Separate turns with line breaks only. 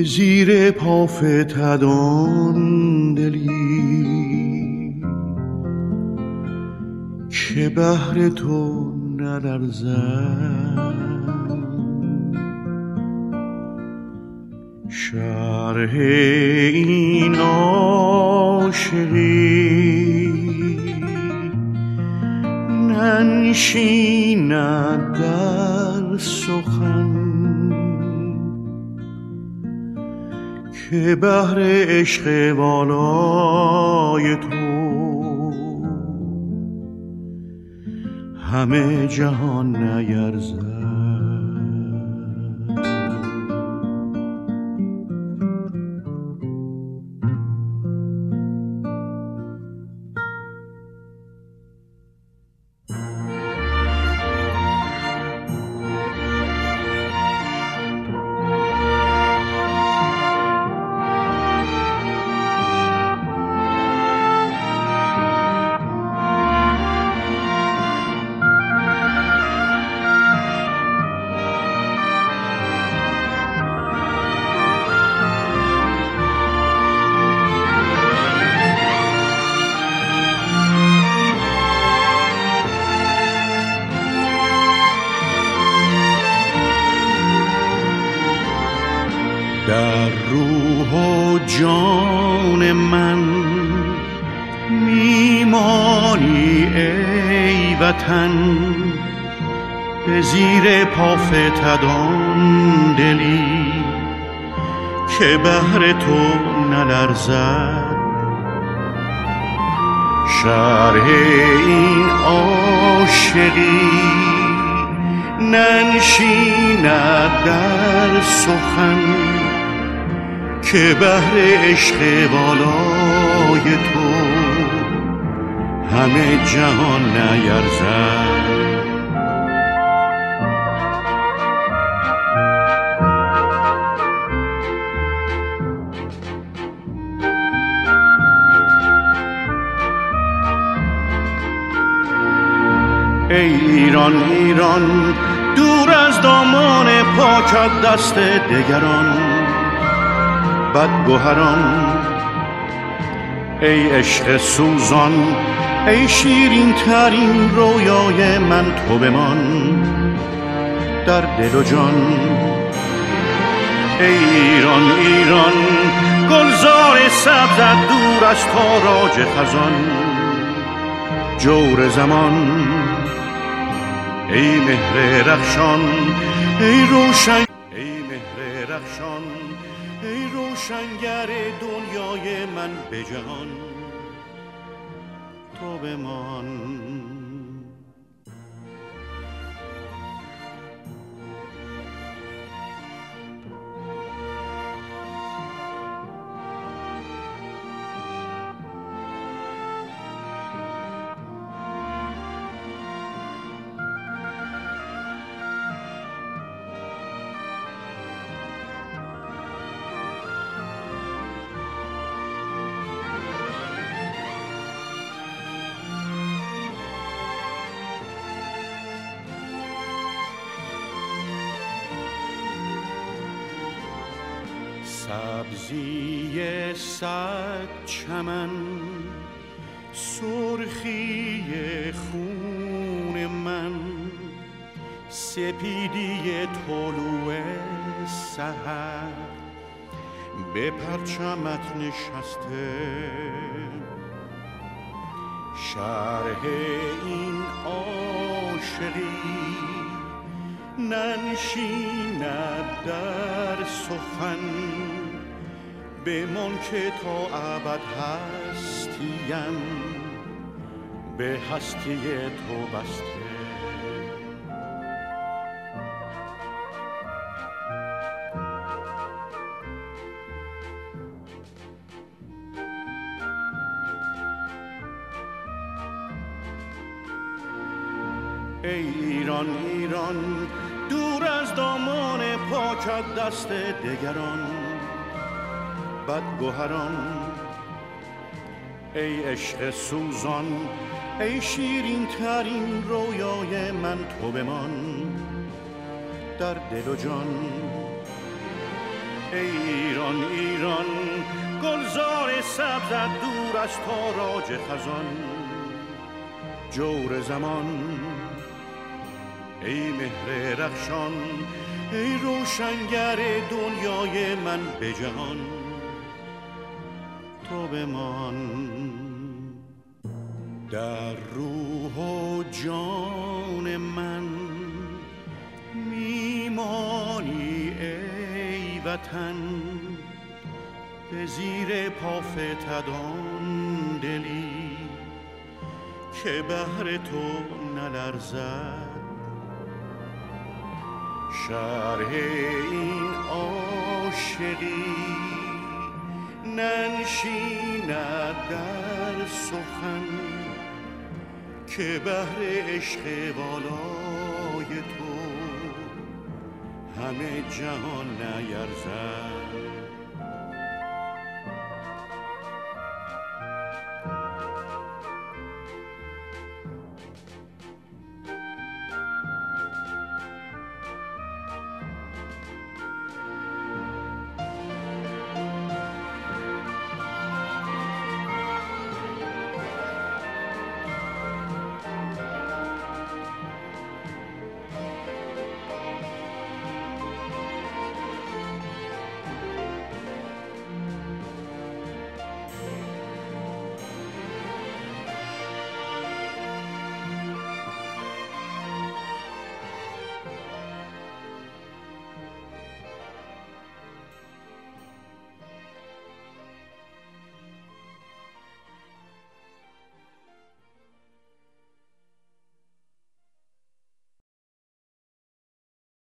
زیر پا فتدان دلی که بهر تو نلرزد. شرح این عاشقی ننشیند در سخن که بهر عشق والای تو همه جهان نیرزد. در روح و جان من میمانی ای وطن، به زیر پا فتدان دلی که بهر تو نلرزد. شرح این عاشقی ننشیند در سخن که بهر عشق والای تو همه جهان نیرزد. ای ایران ایران دور از دامان پاکت دست دگران بدگوهران. ای عشق سوزان ای شیرین ترین رویای من، تو بمان در دل و جان. ای ایران ایران گلزار سبزت دور از تاراج خزان جور زمان. ای مهر رخشان ای روشن، ای مهر رخشان ای روشنگر دنیای من، به جهان تو بمان. سبزی صد چمن، سرخی خون من، سپیدی طلوع سحر به پرچمت نشسته. شرح این عاشقی ننشیند در سخن بمان که تا ابد هستیم به هستی تو بسته. ای ایران ایران دور از دامان پاکت دست دگران بدگوهران. ای عشق سوزان ای شیرین ترین رویای من، تو بمان در دل و جان. ایران ایران گلزار سبزت دور از تاراج خزان، جور زمان ای مهر رخشان، ای روشنگر دنیای من به جهان، تو بمان در روح و جان من، میمانی ای وطن به زیر پا فتدان دلی که بهر تو نلرزد، شرح این عاشقی ننشیند در سخن که بهر عشق والای تو همه جهان نیرزد.